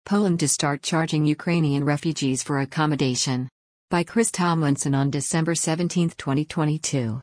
Poland to start charging Ukrainian refugees for accommodation. By Chris Tomlinson on December 17, 2022.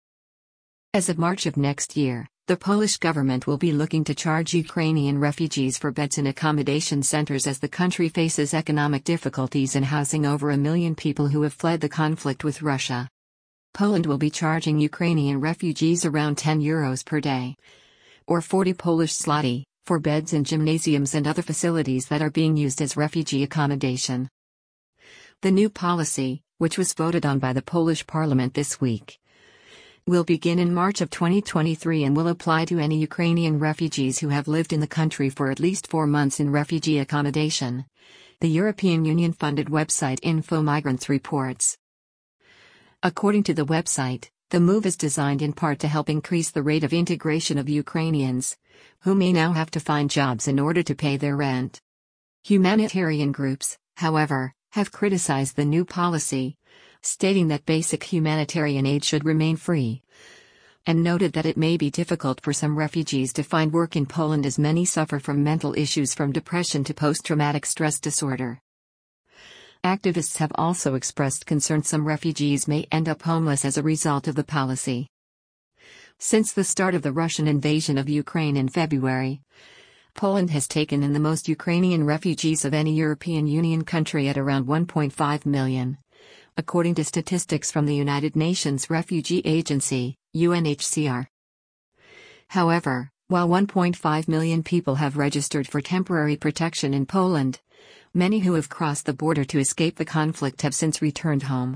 As of March of next year, the Polish government will be looking to charge Ukrainian refugees for beds in accommodation centers as the country faces economic difficulties in housing over 1 million people who have fled the conflict with Russia. Poland will be charging Ukrainian refugees around €10 per day, or 40 Polish zloty, for beds in gymnasiums and other facilities that are being used as refugee accommodation. The new policy, which was voted on by the Polish parliament this week, will begin in March of 2023 and will apply to any Ukrainian refugees who have lived in the country for at least 4 months in refugee accommodation, the European Union-funded website Info Migrants reports. According to the website, the move is designed in part to help increase the rate of integration of Ukrainians, who may now have to find jobs in order to pay their rent. Humanitarian groups, however, have criticized the new policy, stating that basic humanitarian aid should remain free, and noted that it may be difficult for some refugees to find work in Poland as many suffer from mental issues from depression to post-traumatic stress disorder. Activists have also expressed concern some refugees may end up homeless as a result of the policy. Since the start of the Russian invasion of Ukraine in February, Poland has taken in the most Ukrainian refugees of any European Union country at around 1.5 million, according to statistics from the United Nations Refugee Agency, UNHCR. However, while 1.5 million people have registered for temporary protection in Poland, many who have crossed the border to escape the conflict have since returned home.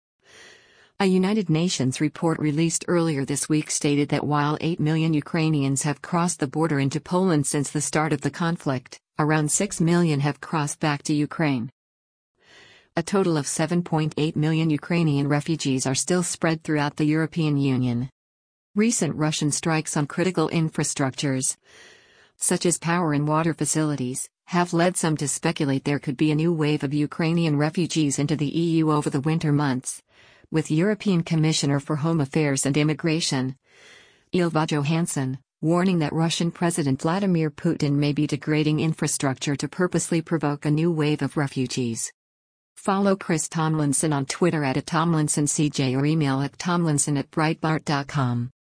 A United Nations report released earlier this week stated that while 8 million Ukrainians have crossed the border into Poland since the start of the conflict, around 6 million have crossed back to Ukraine. A total of 7.8 million Ukrainian refugees are still spread throughout the European Union. Recent Russian strikes on critical infrastructures, such as power and water facilities, have led some to speculate there could be a new wave of Ukrainian refugees into the EU over the winter months, with European Commissioner for Home Affairs and Immigration, Ylva Johansson, warning that Russian President Vladimir Putin may be degrading infrastructure to purposely provoke a new wave of refugees. Follow Chris Tomlinson on Twitter @TomlinsonCJ or email at tomlinson@breitbart.com.